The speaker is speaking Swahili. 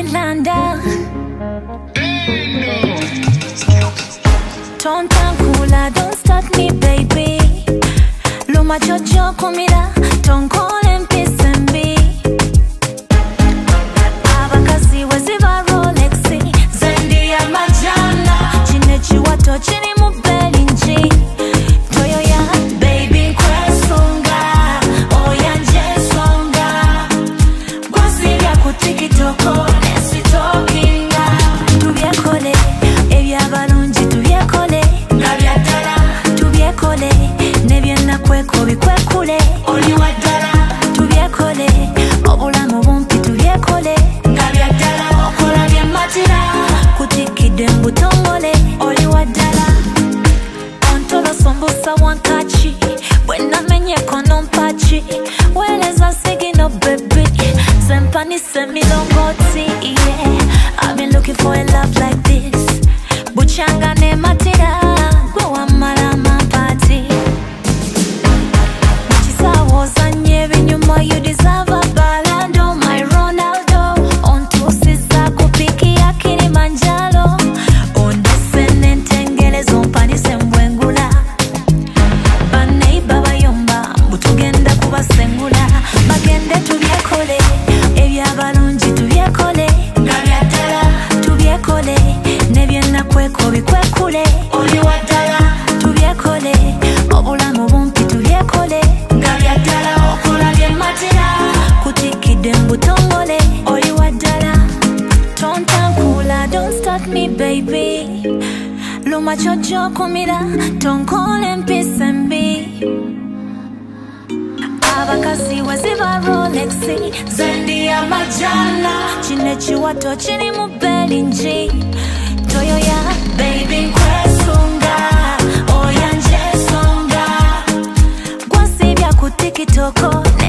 Landa. Tonta kula, don't start me baby. Luma chocho kumira, tonkole mpisembi. Abakazi weziva Rolexi, zendi ya majana. Chinechi wato chini mubeli nji. Toyo ya baby kwesunga, oya nje songa. Gwasirya kutikitoko, nesi talkinga. Tubyekole, ebyabalungi tubyekole. Ngabyadala, tubyekole, nebyena kweko bikwekule. Oli wadala, tubyekole, obulamu bumpi tubyekole. Ngabyadala, okola byematira. Kutikide mbutongole, oli wadala. Ontolo sombusa wankachi, bwena menye kono mpachi. Weleza sigino baby, sempani semilongoti, yeah. I've been looking for a love like this. Buchanga ne matira, go amara mapati. Chisawo zanye binyuma, you deserve a balado, my Ronaldo. Onto siza kupiki ya Kilimanjaro. Ondese nentengele zompani sembwengula. Banei baba yomba, butugenda kubasengula. Bagende tubyekole, ebyabalungi tubyekole. Ngabyadala, tubyekole, nebyena kweko bikwekule. Oli wadala, tubyekole, obulamu bumpi tubyekole. Ngabyadala, okola byematira. Kutikide mbutongole, oli wadala. Tonta kula, don't start me baby. Luma chocho kumira, tonkole mpisembi. Abakazi weziva Rolexi, zendi ya majana. Chinechi wato chini mubeli nji. Toyo ya baby kwesunga, oya nje songa. Gwasibya kutikitoko.